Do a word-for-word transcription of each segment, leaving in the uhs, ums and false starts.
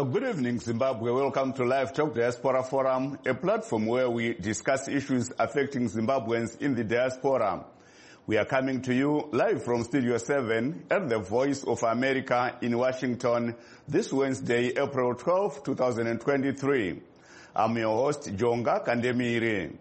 Uh, good evening, Zimbabwe. Welcome to Live Talk Diaspora Forum, a platform where we discuss issues affecting Zimbabweans in the diaspora. We are coming to you live from Studio seven at the Voice of America in Washington this Wednesday, April twelfth, two thousand twenty-three. I'm your host, Jonga Kandemire.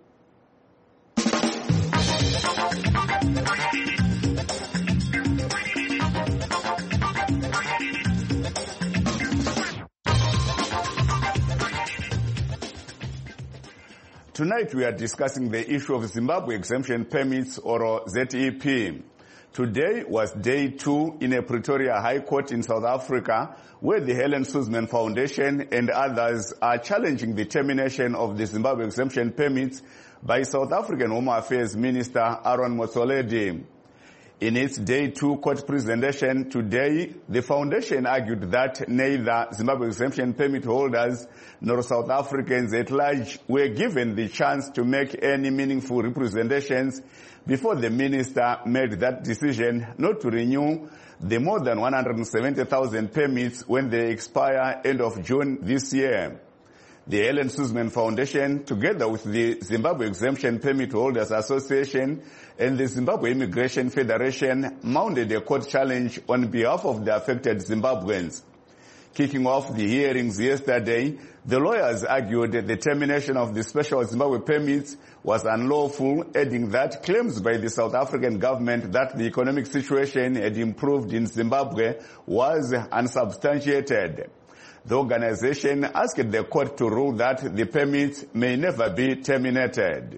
Tonight we are discussing the issue of Zimbabwe Exemption Permits, or Z E P. Today was day two in a Pretoria High Court in South Africa, where the Helen Suzman Foundation and others are challenging the termination of the Zimbabwe Exemption Permits by South African Home Affairs Minister Aaron Motsoaledi. In its day two court presentation today, the foundation argued that neither Zimbabwe Exemption Permit holders nor South Africans at large were given the chance to make any meaningful representations before the minister made that decision not to renew the more than one hundred seventy thousand permits when they expire end of June this year. The Helen Suzman Foundation, together with the Zimbabwe Exemption Permit Holders Association and the Zimbabwe Immigration Federation, mounted a court challenge on behalf of the affected Zimbabweans. Kicking off the hearings yesterday, the lawyers argued that the termination of the special Zimbabwe permits was unlawful, adding that claims by the South African government that the economic situation had improved in Zimbabwe was unsubstantiated. The organization asked the court to rule that the permits may never be terminated.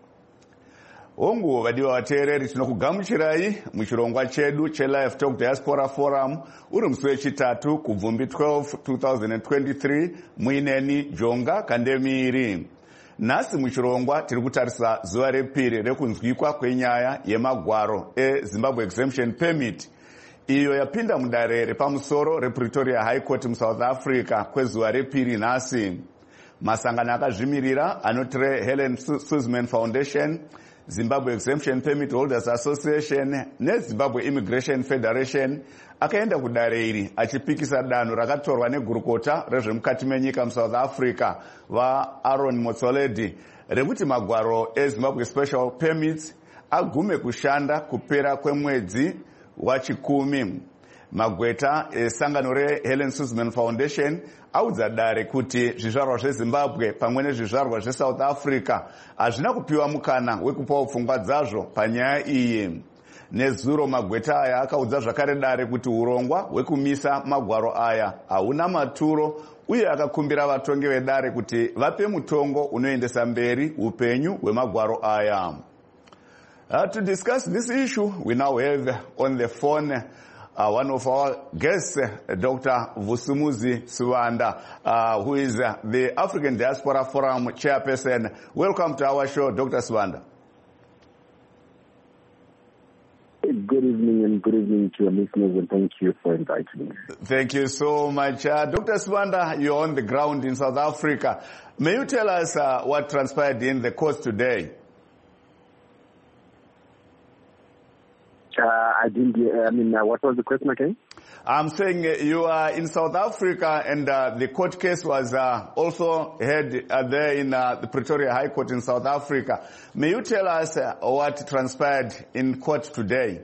Ongu vadiwa watereri tinokugamuchirai muchirongwa chedu che Live Talk Diaspora Forum uri musi wechitatu kubvumbi twelve two thousand twenty-three muineni Jonga Kandemire. Nhasi muchirongwa tiri kutarisa zuva repiri rekunzwikwa kwenyaya yemagwaro eZimbabwe Exemption Permit iyo yapinda mudare repamusoro rePretoria High Court muSouth Africa kwezuva repiri nhasi. Masangano akazvimirira anotire Helen Suzman Foundation, Zimbabwe Exemption Permit Holders Association neZimbabwe Immigration Federation akaenda kudare iri achipikisa danho rakatorwa negurukota rezvemukati menyika muSouth Africa vaAaron Motsoaledi rekuti magwaro eZimbabwe Special Permits agume kushanda kupera kwemwedzi wachikumi. Magweta esangano reHelen Suzman Foundation audza dare kuti zvizvarwa zveZimbabwe pamwe nezvizvarwa zveSouth Africa hazvina kupiwa mukana wekupawo pfungwa dzazvo panyaya iyi. Nezuro magweta aya akaudza zvakare dare kuti urongwa hwekumisa magwaro aya hauna maturo uye akakumbira vatongi vedare kuti vape mutongo unoendesa mberi upenyu hwemagwaro aya. Uh, to discuss this issue, we now have on the phone uh, one of our guests, uh, Doctor Vusumuzi Sibanda, uh, who is uh, the African Diaspora Forum chairperson. Welcome to our show, Doctor Sibanda. Good evening and good evening to your listeners, and thank you for inviting me. Thank you so much. Uh, Doctor Sibanda, you're on the ground in South Africa. May you tell us uh, what transpired in the court today? Uh, I didn't, I mean, uh, what was the question again? I'm saying uh, you are in South Africa and uh, the court case was uh, also heard uh, there in uh, the Pretoria High Court in South Africa. May you tell us uh, what transpired in court today?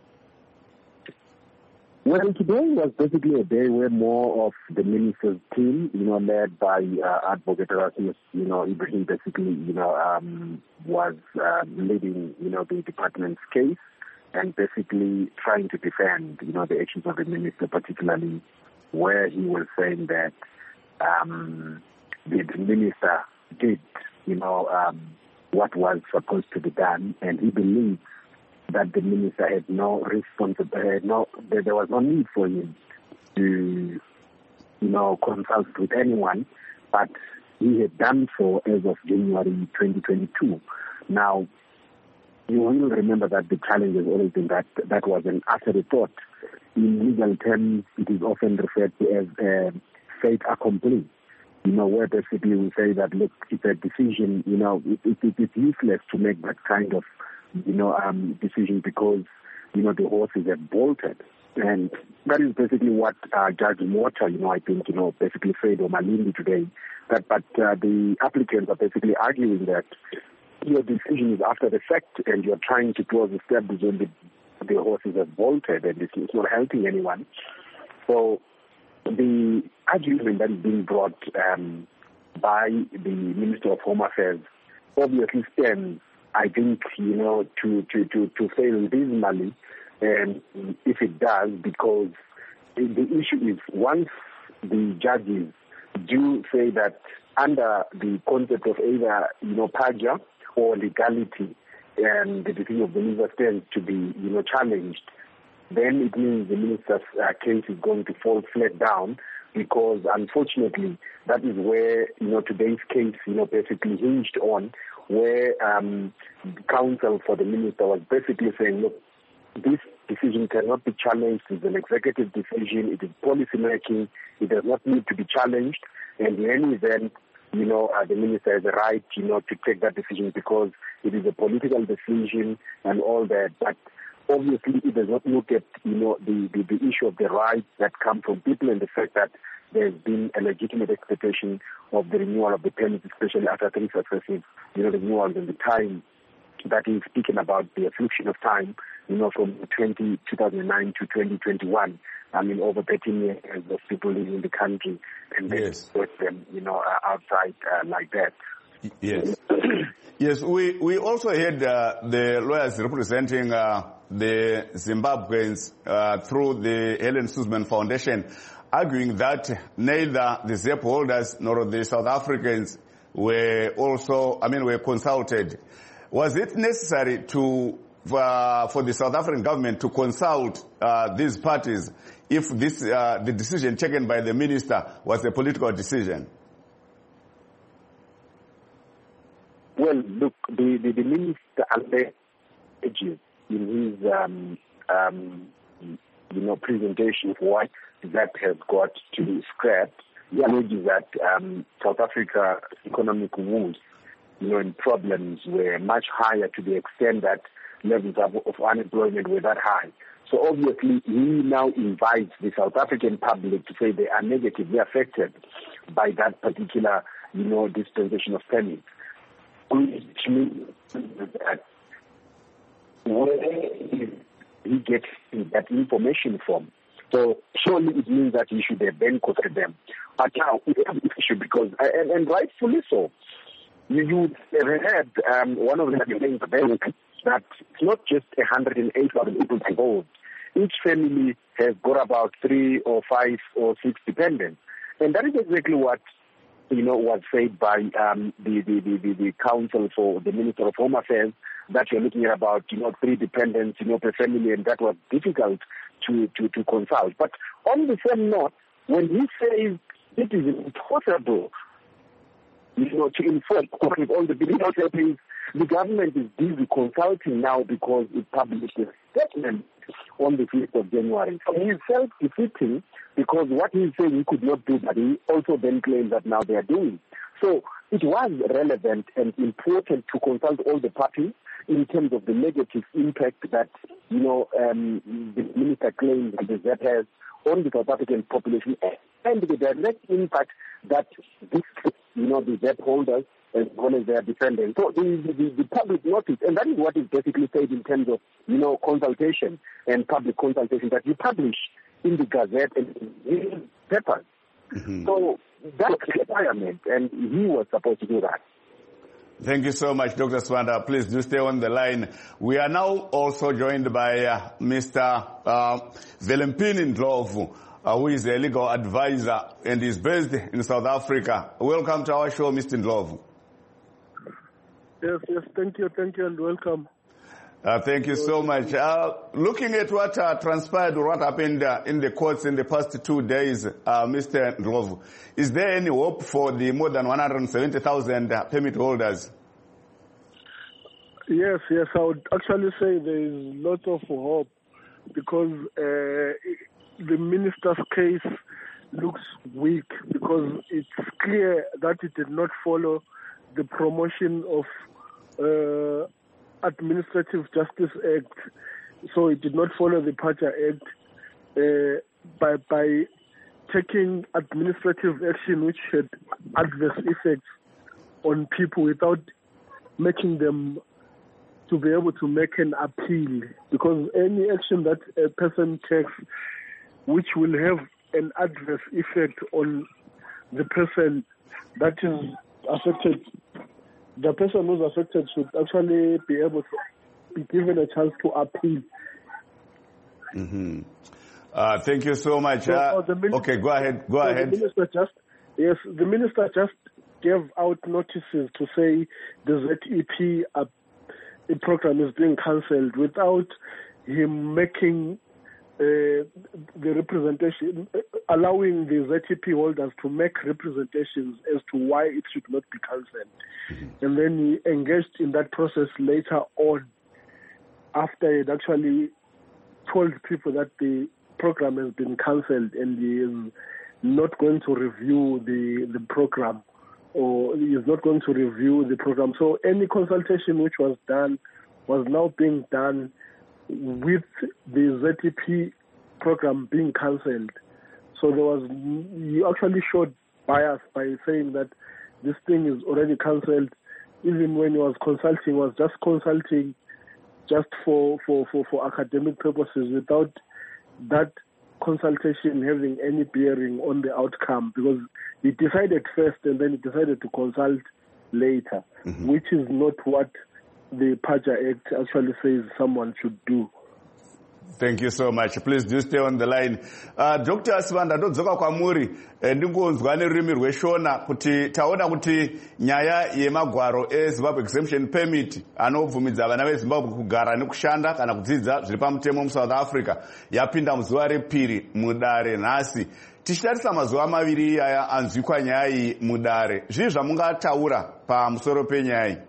Well, today was basically a day where more of the minister's team, you know, led by uh, Advocate Erasmus, you know, Ibrahim basically, you know, um, was uh, leading, you know, the department's case and basically trying to defend, you know, the actions of the minister, particularly where he was saying that um, the, the minister did, you know, um, what was supposed to be done, and he believes that the minister had no responsibility, no, that there was no need for him to, you know, consult with anyone, but he had done so as of January twenty twenty-two. Now, you will remember that the challenge has always been that that was an afterthought. In legal terms, it is often referred to as a fait accompli. You know, where basically we say that, look, it's a decision, you know, it, it, it is useless to make that kind of, you know, um, decision because, you know, the horses have bolted. And that is basically what uh, Judge Mota, you know, I think, you know, basically said on Malindi today. That, but uh, the applicants are basically arguing that your decision is after the fact and you're trying to close the step when the, the horses have bolted, and it's, it's not helping anyone. So the argument that is being brought um, by the Minister of Home Affairs obviously stems, I think, you know, to, to, to, to fail dismally, and if it does, because the issue is once the judges do say that under the concept of either, you know, perjury or legality, and the decision of the minister stands to be, you know, challenged, then it means the minister's uh, case is going to fall flat down, because unfortunately that is where, you know, today's case, you know, basically hinged on, where um, the counsel for the minister was basically saying, look, this decision cannot be challenged. It's an executive decision. It is policy making. It does not need to be challenged. And in any event, you know, uh, the minister has a right, you know, to take that decision because it is a political decision and all that. But obviously, it does not look at, you know, the, the, the issue of the rights that come from people and the fact that there's been a legitimate expectation of the renewal of the permits, especially after three successive, you know, renewals in the time that he's speaking about, the affliction of time, you know, from two thousand nine to twenty twenty-one. I mean, over thirteen years of people living in the country, and then yes. put them, you know, uh, outside uh, like that. Yes. Yes, we, we also had uh, the lawyers representing uh, the Zimbabweans uh, through the Helen Suzman Foundation, arguing that neither the Z E P holders nor the South Africans were also, I mean, were consulted. Was it necessary to uh, for the South African government to consult uh, these parties if this uh, the decision taken by the minister was a political decision? Well, look, the, the, the minister alleges in his um, um, you know, presentation of what that has got to be scrapped. He alleges that um, South Africa's economic woes, you know, and problems were much higher, to the extent that levels of, of unemployment were that high. So obviously, he now invites the South African public to say they are negatively affected by that particular, you know, dispensation of permits. Which means that where he gets that information from. So surely it means that he should have then considered them. But now it is an issue because, and, and rightfully so, you, you have had um, one of the things that it's not just one hundred eight thousand people involved. Each family has got about three or five or six dependents. And that is exactly what, you know, was said by um, the, the, the, the, the counsel for the Minister of Home Affairs, that you're looking at about, you know, three dependents, you know, per family, and that was difficult to, to, to consult. But on the same note, when he says it is impossible, you know, to inform all the billion things, the government is busy consulting now because it published a statement on the fifth of January. So he is self-defeating because what he's saying he could not do, but he also then claims that now they are doing. So it was relevant and important to consult all the parties in terms of the negative impact that, you know, um, the minister claims that that has on the South African population and the direct impact that this, you know, the Z E P holders as well as their defendants. So the, the, the public notice, and that is what is basically said in terms of, you know, consultation and public consultation that you publish in the Gazette and in papers. Mm-hmm. So that's a requirement, and he was supposed to do that. Thank you so much, Doctor Swanda. Please do stay on the line. We are now also joined by uh, Mister Uh, Velempini Ndlovu, uh, who is a legal advisor and is based in South Africa. Welcome to our show, Mister Ndlovu. Yes, yes, thank you, thank you, and welcome. Uh, thank you so much. Uh, looking at what uh, transpired or what happened uh, in the courts in the past two days, uh, Mister Ndlovu, is there any hope for the more than one hundred seventy thousand uh, permit holders? Yes, yes, I would actually say there is lots of hope because uh, the minister's case looks weak because it's clear that it did not follow the promotion of uh, Administrative Justice Act, so it did not follow the Pacha Act. uh, by by taking administrative action which had adverse effects on people without making them to be able to make an appeal, because any action that a person takes which will have an adverse effect on the person that is affected, the person who's affected should actually be able to be given a chance to appeal. Mm-hmm. Uh, thank you so much. So, uh, the minister, okay, go ahead. Go so ahead. The minister just yes, the minister just gave out notices to say the Z E P uh, program is being cancelled without him making uh, the representation, uh, allowing the Z E P holders to make representations as to why it should not be cancelled. Mm-hmm. And then he engaged in that process later on, after he had actually told people that the program has been cancelled and he is not going to review the, the program, or he is not going to review the program. So any consultation which was done was now being done with the Z E P program being cancelled. So there was, you actually showed bias by saying that this thing is already cancelled, even when he was consulting, was just consulting just for, for, for, for academic purposes without that consultation having any bearing on the outcome, because he decided first and then he decided to consult later, mm-hmm. which is not what the Paja Act actually says someone should do. Thank you so much. Please do stay on the line. Uh, Doctor Asivanda, ndodzoka kwamuri ndingonzwa nerurimi rweshona kuti taona kuti nyaya yemagwaro eZimbabwe Exemption Permit anobvumidza vana veZimbabwe kugara nekushanda kana kudzidza zviri pamutemo muSouth Africa yapinda muzuva repiri mudare nhasi. Tichitarisa mazuva maviri aya anzwikwa nyaya iyi mudare, zvii zvamungataura pamusoro penyaya iyi?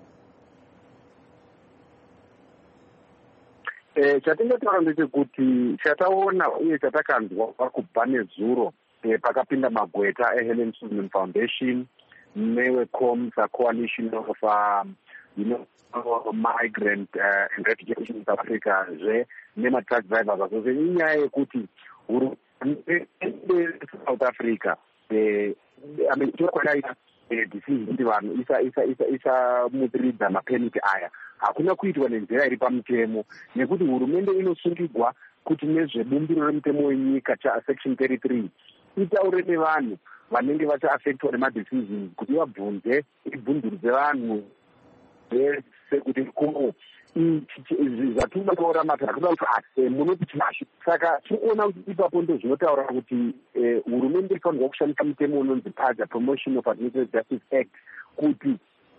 Eh, chatingataura ndechekuti chataona uye chatakanzwa kubva nezuro eh, pakapinda magweta eHelen Suzman Foundation neweCOMSA Coalition of um, you know, Migrant uh, and Refugee in South Africa zve nematruck drivers azose inyaya yekuti hurumende South Africa eh, ameitokwadaita decision kuti vanhu isa isa isa isa mudziridza mapenalty aya hakuna kuitwa nenzira iri pamutemo, nekuti hurumende inosungigwa kuti nezvebumbiro remutemo wenyika section thirty-three itaure nevanhu vanenge vachaafectwa nemadecisions kuti vabvunze ibvunzurudze vanhu vese kuti kumo zvatinotaura mata akuda kuti munoti tinasho. Saka tinoona kuti ipapo ndo zvinotaura kuti hurumende inofanirwa kushandisa mutemo unonzi Paja Promotion of Administrative Justice Act kuti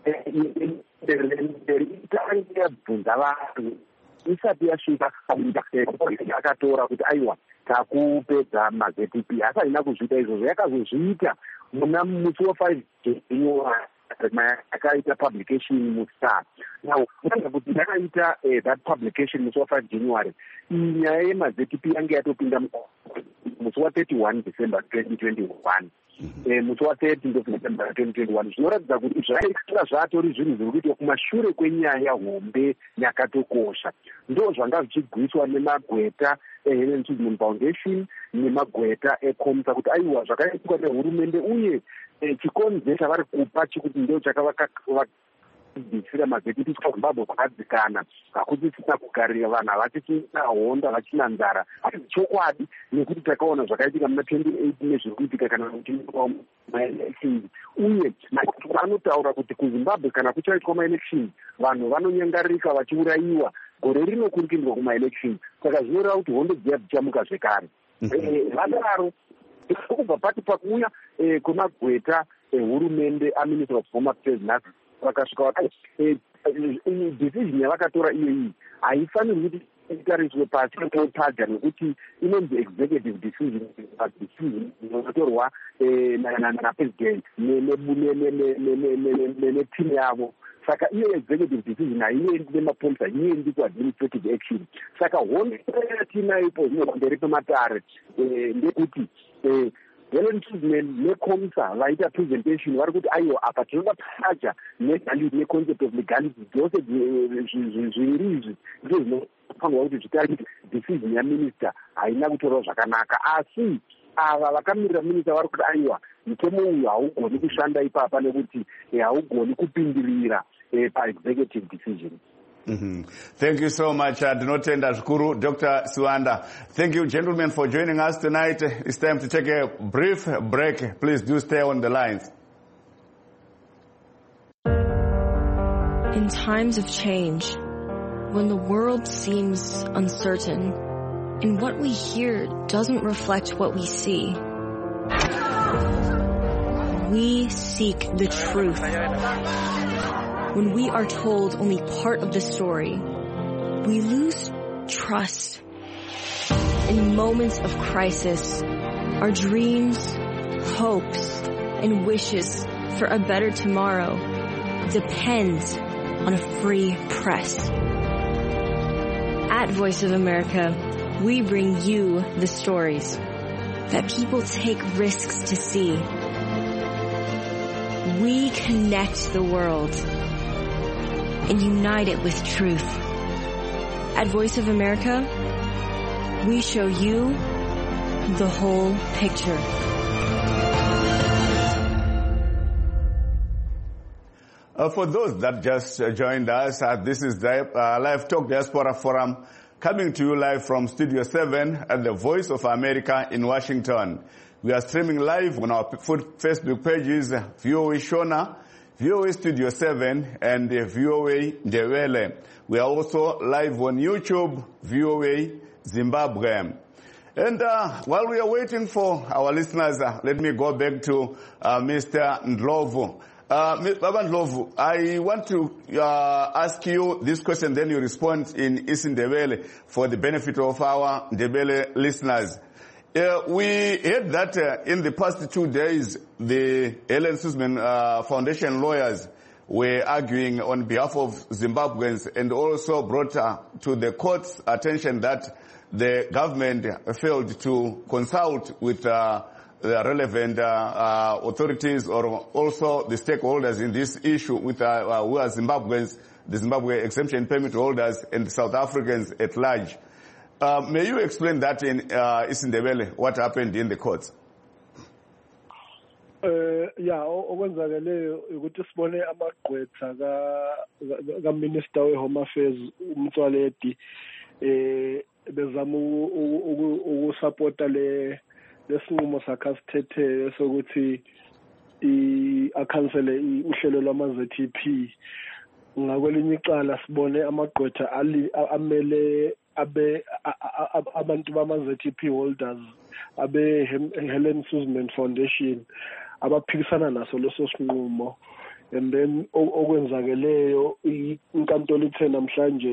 itange yabvunza vanhu isati yasvika yakatora kuti aiwa takupedza maZ E P. Asi haina kuzviita izvozvo, yakazozviita muna musi wafive January yakaita publication muStar. Now unoziva kuti yakaita that publication musi wafive January iyi nyaya yemaZ E P yange yatopinda musi wa31 December twenty twenty-one. Eh, musi wa30 December twenty twenty-one, zvinoratidza kuti zvaikira zvatori zvinhu zviri kuitwa kumashure kwenyaya hombe yakatokosha. Ndo zvanga zvichigwiswa nemagweta eHelen Suzman Foundation nemagweta eCOMSA kuti aiwa zvakaitwa nehurumende uye chikonze chavari kupa chikuti ndo chakavakabvisira maZ E P kuZimbabwe kwakadzikana, hakuti tisina kugarira vanhu havachina honda vachina nzara. Asi chokwadi nekuti takaona zvakaitika muna twenty-eight nezviri kuitika kana kuchiitwa maelections, uye vanotaura kuti kuZimbabwe kana kuchaitwa maelections vanhu vanonyangarika vachiurayiwa gore rino kurikindwa kumaelection. Saka zvinoreva kuti hondo dziya dzichamuka zvekare. Vadaro kubva pati pakuuya kwemagweta ehurumende aMinister of Home Affairs nhasi vakasvika vakati decision yavakatora iyo iyi haifanirwi kuti itariswe pasi Paja nekuti inonzi executive decision, decision inotorwa napresident netimu yavo. Saka iyo executive decision haiendi nemapolisa, haiendi kuadministrative action. Saka hondo yatinayopo zvinobamberi pematare ndekuti Helen Suzman neCOMSA vaita presentation vari kuti aiwa apa tinoda Paja negality neconcept of legality dzose zviviri izvi ndizvo zvinofanirwa kuti zvitarike decision ya minister haina kutora zvakanaka asi ava vakamirira minister vari kuti aiwa mutemo uyu haugoni kushanda ipapa nekuti haugoni kupindirira paexecutive decision. Mm-hmm. Thank you so much, uh, Dinotenda Zvikuru, Doctor Siwanda. Thank you, gentlemen, for joining us tonight. It's time to take a brief break. Please do stay on the lines. In times of change, when the world seems uncertain, and what we hear doesn't reflect what we see, we seek the truth. When we are told only part of the story, we lose trust. In moments of crisis, our dreams, hopes, and wishes for a better tomorrow depends on a free press. At Voice of America, we bring you the stories that people take risks to see. We connect the world and unite it with truth. At Voice of America, we show you the whole picture. Uh, for those that just uh, joined us, uh, this is the uh, Live Talk Diaspora Forum coming to you live from Studio seven at the Voice of America in Washington. We are streaming live on our Facebook pages, V O A Shona, V O A Studio seven, and uh, V O A Ndebele. We are also live on YouTube, V O A Zimbabwe. And uh, while we are waiting for our listeners, uh, let me go back to uh, Mister Ndlovu. Uh, Baba Ndlovu, I want to uh, ask you this question, then you respond in isiNdebele for the benefit of our Ndebele listeners. Uh, we heard that uh, in the past two days, the Helen Suzman uh, Foundation lawyers were arguing on behalf of Zimbabweans and also brought uh, to the court's attention that the government failed to consult with uh, the relevant uh, uh, authorities or also the stakeholders in this issue with uh, uh, who are Zimbabweans, the Zimbabwe exemption permit holders and South Africans at large. Uh, may you explain that in uh, isiNdebele, what happened in the courts? Uh, yeah, okwenzakeleyo ukuthi sibone amagqwetha ka ka Minister we Home Affairs uMtswaledi eh bezama ukusupporta le lesinqumo sakhe asithethe sokuthi i acancele uhlelo lwama-Z T P. Ngakwelinye icala sibone amagqwetha amele abe abantu bama-Z T P holders abe Helen Suzman Foundation abaphikisana naso leso sinqumo, and then okwenzakeleyo inkantolo ithe namhlanje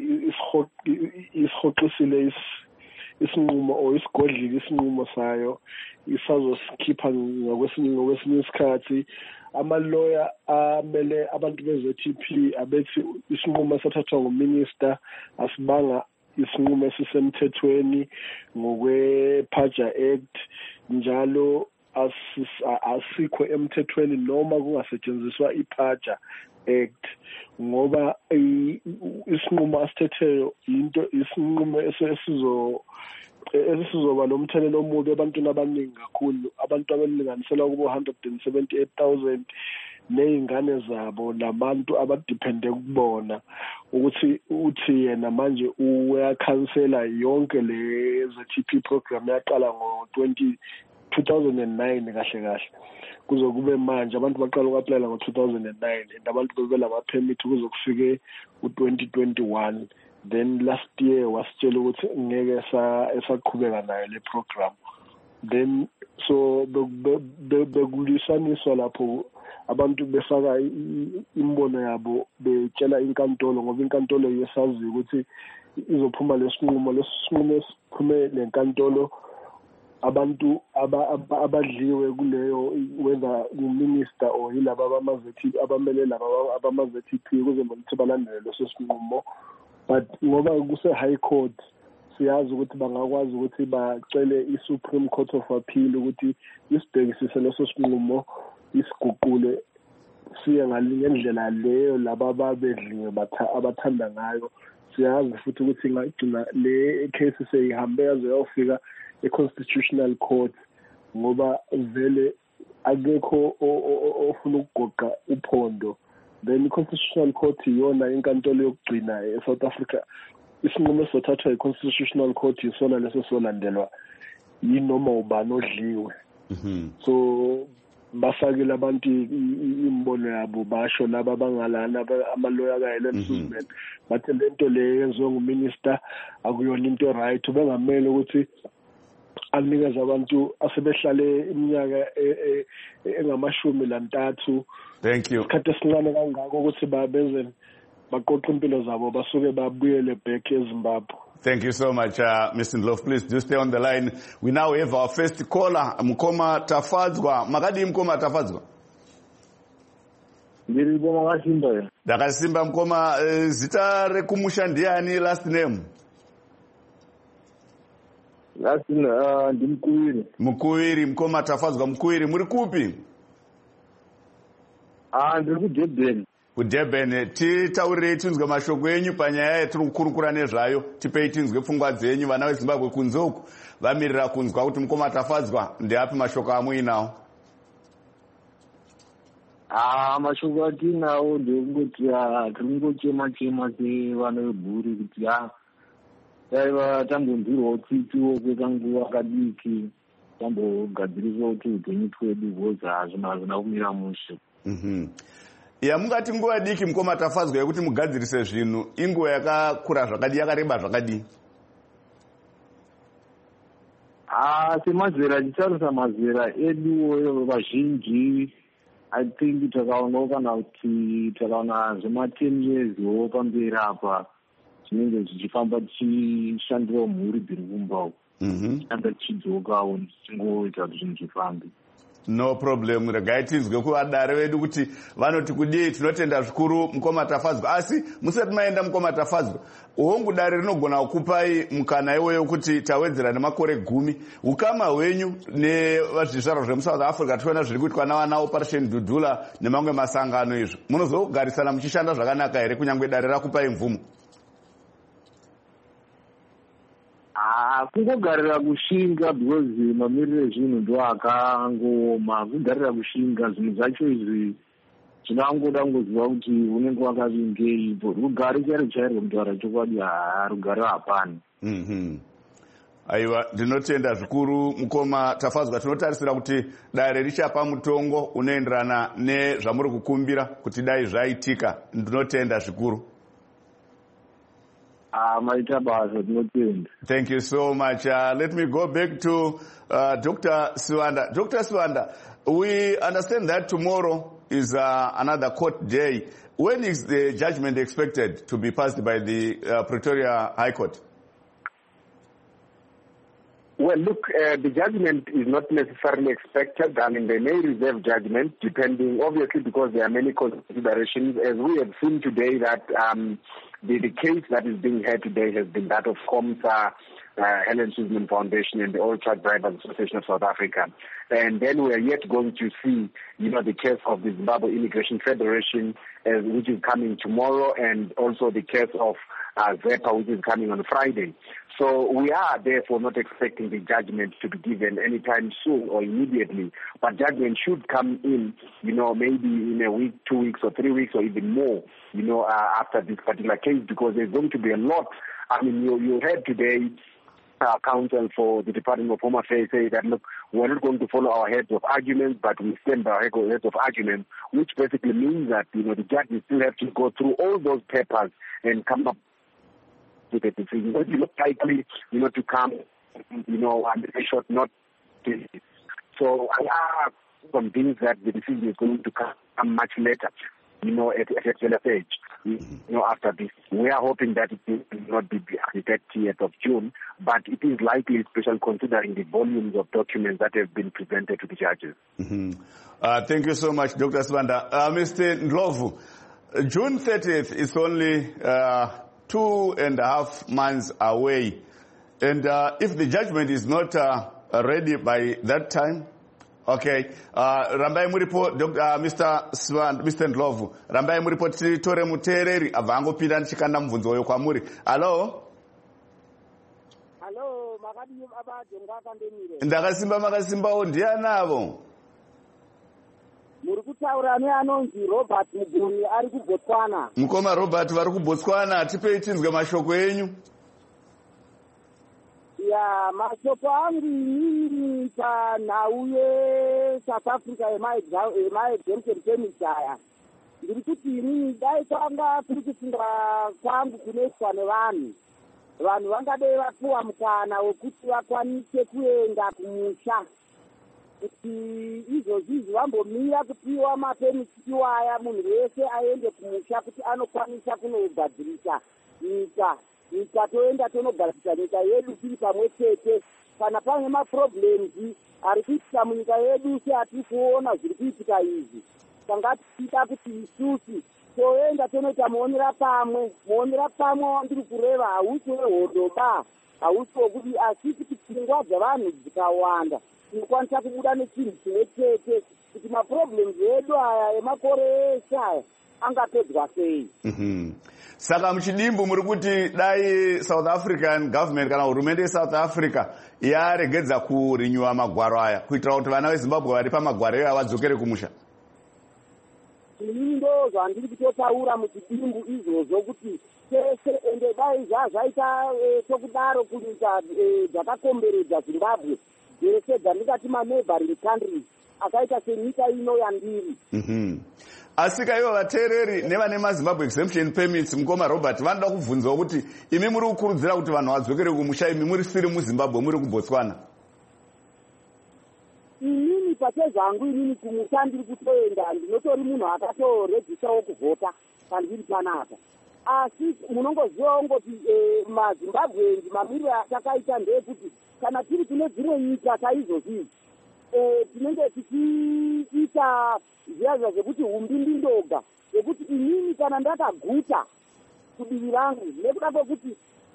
isihoxisile isinqumo o isigodlile isinqumo sayo isazosikhipha ngokwesinye ngokwesinye isikhathi. Amaloya amele abantu be-Z T P abethi isinqumo esathathwa nguminister asibanga isinqumo esisemthethweni ngokwe-Paja Act, njalo asikho emthethweni noma kungasetshenziswa iPaja Act, ngoba isinqumo asithetheyo into isinqumo esizo esizoba nomthelelo omubi ebantwini abaningi kakhulu, abantu abalinganiselwa kubo one hundred seventy-eight thousand neyingane zabo nabantu abadepende kubona, ukuthi uthi yena manje uyakhansela yonke le Z T P program yaqala ngo two thousand nine kahle kahle kuze kube manje abantu baqala uku-applyela ngo two thousand nine and abantu bebela ama-permit kuze kufike u-twenty twenty-one. Then last year wasitshela ukuthi ngeke esaqhubeka nayo le program. Then so bekulisaniswa lapho abantu befaka imbono yabo betshela inkantolo, ngoba inkantolo yesazi ukuthi izophuma lesinqumo lesinqumo esiphume lenkantolo abantu abadliwe kuleyo whether uminister or yilaba abama-Z T P abamele laba abama-Z T P kuze ukuthi balandele leso sinqumo. But ngoba kuse high court siyazi ukuthi bangakwazi ukuthi bacele i-Supreme Court of Appeal ukuthi isibhekisise leso sinqumo isiguqule siye ngendlela leyo laba babedliwe abathanda ngayo siyazi futhi ukuthi ingagcina le case seyihambe yaze yofika e-constitutional court ngoba vele akekho ofuna ukugoqa uphondo. Then i-constitutional court iyona inkantolo yokugcina e-South Africa. Isinqumo esothathwa i-constitutional court yisona leso solandelwa yinoma ubani odliwe. So bafakile abantu imbono yabo basho laba bangalana amaloya kaHelen Suzman bathi lento le yenziwe nguminister akuyona into right bengamele ukuthi anikeza abantu asebehlale iminyaka engamashumi lantathu. Thank you. Isikhathi esincane kangako ukuthi babenze baqoqa impilo zabo basuke babuyele back eZimbabwe. Thank you so much, uh, Mister Ndlovu. Please do stay on the line. We now have our first caller, Mkoma Tafadzwa. Makadi Mkoma Tafadzwa. Ndiri Mkoma Kasimba. Dakasimba Mkoma, uh, zita rekumusha ndiani last name? Last name, uh, ndi Mkuwiri. Mkuwiri, Mkoma Tafadzwa, Mkuwiri. Muri kupi? Ah, ndiri ku Durban. Kudurban titaurire tinzwe mashoko enyu panyaya yatiri kukurukura nezvayo, tipei tinzwe pfungwa dzenyu. Vana veZimbabwe kunze uku vamirira kunzwa kuti Mkoma Tafadzwa ndeapi mashoko amuinawo. Ah, mashoko atinawo ndekungoti tiringochema chema sevana vebhuri kuti ha taiva tambonzwirwawo tsitiwo kwekanguva kadiki tambogadziriswa kuti upenyu twedu bhozi hazvina hazvina kumira mushe. Yamungati nguva diki Mkoma Tafadzwa yekuti mugadzirise zvinhu inguva yakakura zvakadi yakareba zvakadi? Ah, semazera titarisa mazera edu vazhinji I think takaonawo kana kuti takaona zvema ten years wo pamberi apa chinenge chichifamba tichishandira mhuri dziri kumba anda tichidzokawo tichingoita kuti zvinhu zvifambe. No problem. Regai tinzwe kuvadare vedu kuti vanoti kudii. Tinotenda zvikuru Mkoma Tafadzwa. Asi musati maenda Mkoma Tafadzwa, hongu dare rinogona kukupai mukana iweyo kuti tawedzera nemakore gumi. Ukama hwenyu nevazvizvarwa zvemuSouth Africa tiona zviri kuitwa navana Operation Dudula nemamwe masangano izvo. Munozogarisana muchishanda zvakanaka here kunyangwe dare rakupai mvumo? Ah, kungogarira kushinga because mamiriro ezvinhu ndo akangooma. Kugarira kushinga zvinhu zvacho izvi zvinangoda kungoziva kuti unenge wakavingei. Rugare chairo chairo kutaura chokwadi rugare hapana. Aiwa, ndinotenda zvikuru Mkoma Tafadzwa. Tinotarisira kuti dare richapa mutongo unoenderana nezvamuri kukumbira kuti dai zvaitika. Ndinotenda zvikuru. Ah, maita basa tinotenda. Thank you so much. Uh, let me go back to uh, Doctor Siwanda. Doctor Siwanda, we understand that tomorrow is uh, another court day. When is the judgment expected to be passed by the uh, Pretoria High Court? Well, look, uh, the judgment is not necessarily expected. I mean, they may reserve judgment depending, obviously, because there are many considerations. As we have seen today that um, the, the case that is being heard today has been that of COMSA, uh, Helen Suzman Foundation and the All Truck Drivers Association of South Africa. And then we are yet going to see, you know, the case of the Zimbabwe Immigration Federation, uh, which is coming tomorrow, and also the case of uh, ZEPA, which is coming on Friday. So we are therefore not expecting the judgment to be given anytime soon or immediately, but judgment should come in, you know, maybe in a week, two weeks or three weeks or even more, you know, uh, after this particular case, because there's going to be a lot. I mean, you, you heard today uh, counsel for the Department of Home Affairs say that, look, we're not going to follow our heads of arguments, but we stand by our heads of arguments, which basically means that, you know, the judges still have to go through all those papers and come up with a decision. But you're not likely, you know, to come, you know, and a short notice. So I am convinced that the decision is going to come much later, you know, at a later stage. You know, after this, we are hoping that it will not be the thirtieth of June, but it is likely, especially considering the volumes of documents that have been presented to the judges. Mm-hmm. uh, thank you so much, Doctor Siwanda. Uh, Mister Ndlovu, June thirtieth is only uh, two and a half months away. And uh, if the judgment is not uh, ready by that time, Okay. Uh, rambai muripo uh, Mister Swan, Mister Ndlovu. Rambai muripo titore mutereri avangopinda ndichikanda mubvunzo uyo kwamuri. Hello? Hello, makadi abaje ngakandemire. Ndakasimba makasimbawo ndianavo. Muri kutaura neanonzi Robert Muguni ari kuBotswana. Mukoma Robert vari kuBotswana, tipei tinzwe mashoko enyu. Ya, mashoko angu inini panhau yeSouth Africa yemaexemption permit aya. Ndiri kuti inini dai kwanga kuri kufunga kwangu kunoitwa nevanhu. Vanhu vangade vapuwa mukana wekuti vakwanise kuenda kumusha. Kuti izvozvizvi vambomira kupiwa mapemiti iwaya munhu wese aende kumusha kuti anokwanisa kunogadzirisa nyika. Nyika toenda tonogadzirisa nyika yedu tiri pamwe chete. Kana pane maproblems ari kuitika munyika yedu seatiri kuona zviri kuitika izvi. Tanga tichida kuti isusu toenda tonoita muonera pamwe. Muonera pamwe wandiri kureva hausi wehodoba. Hausi wekuti asi kuti pfungwa dzavanhu dzikawanda. Tinokwanisa kubuda nechinhu chimwe chete kuti maproblems edu aya emakore eshe aya angapedzwa sei. Mhm. Saka muchidimbu muri kuti dai South African government kana hurumende yeSouth Africa yaregedza kurinyuwa magwaro aya kuitira kuti vana veZimbabwe vari pamagwaro aya vadzokere kumusha. Inini ndo zvandiri kutotaura muchidimbu izvozvo kuti tese ende dai zvazvaita tokudaro kunyika dzakakomberedza Zimbabwe dzese dzandikati maneighboring countries akaita senyika ino yandiri. Mhm. Asika ivo vateereri nevane maZimbabwe exemption permits mukoma Robert vanoda kubvunzawo kuti imi muri kukurudzira kuti vanhu vadzokere kumusha, imi muri siri muZimbabwe muri kuBotswana. Inini pachezvangu inini kumusha ndiri kutoenda ndinotori munhu akatoregistawo kuvhota pandiri panapa. Asi munongozivawo ngoti maZimbabwe mamiriro atakaita ndeyekuti kana tiri kune dzimwe nyika saizvozvizvi tinenge tichiita zviya zvekuti umbindi ndoga yekuti inini kana ndakaguta kudivi rangu nekuda kwekuti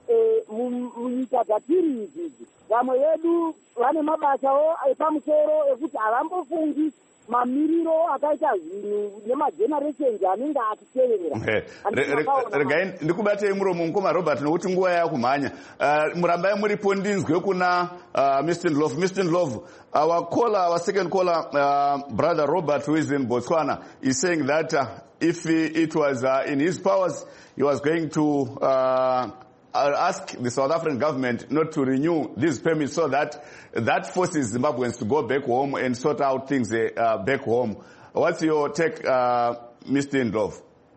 munyika dzatiri idzidzi vamwe vedu vane mabasawo epamusoro ekuti havambofungi mamiriro akaita zvinhu nemagenerations anenge atiteverera. Regai ndikubatei muromo mukoma Robert nokuti nguva yakumhanya. Murambai muripo ndinzwe kuna Mister Ndlovu. Mister Ndlovu, our caller, our second caller, uh, brother Robert, who is in Botswana, is saying that uh, if he, it was uh, in his powers, he was going to uh, ask the South African government not to renew these permits so that that forces Zimbabweans to go back home and sort out things uh, back home. What's your take, uh, Mister Ndlovu?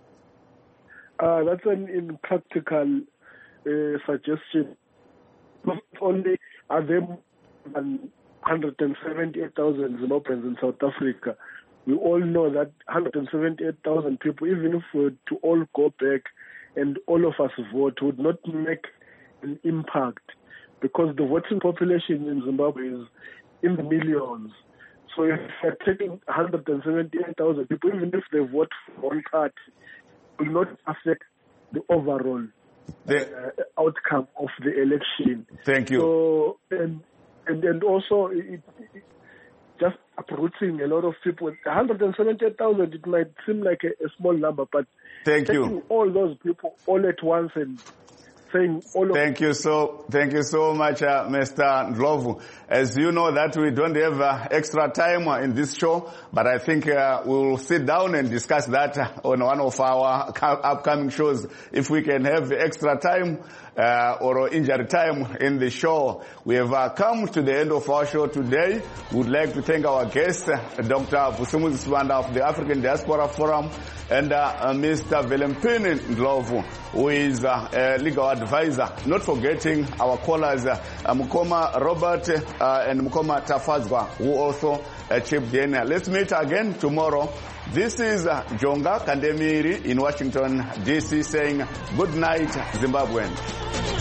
Uh, that's an impractical uh, suggestion. Not only are there one hundred seventy-eight thousand Zimbabweans in South Africa, we all know that one hundred seventy-eight thousand people, even if we were to all go back and all of us vote, would not make an impact because the voting population in Zimbabwe is in the millions. So if you're taking one hundred seventy-eight thousand people, even if they vote for one party, it will not affect the overall the, uh, outcome of the election. Thank you. So, and, and, and also, it, it, just uprooting a lot of people. one hundred seventy-eight thousand, it might seem like a, a small number, but thank taking you. all those people all at once and saying all thank of you so thank you so much, uh, Mister Ndlovu. As you know that we don't have uh, extra time uh, in this show, but I think uh, we'll sit down and discuss that uh, on one of our upcoming shows if we can have extra time uh, or injury time in the show. We have uh, come to the end of our show today. We would like to thank our guest, uh, Doctor Vusumuzi Sibanda of the African Diaspora Forum, and uh, uh, Mister Velempini Ndlovu, who is uh, a legal advisor. Not forgetting our callers, uh, Mukoma Robert uh, and Mukoma Tafadzwa, who also uh, chipped in. Let's meet again tomorrow. This is uh, Jonga Kandemiri in Washington, D C saying good night, Zimbabweans.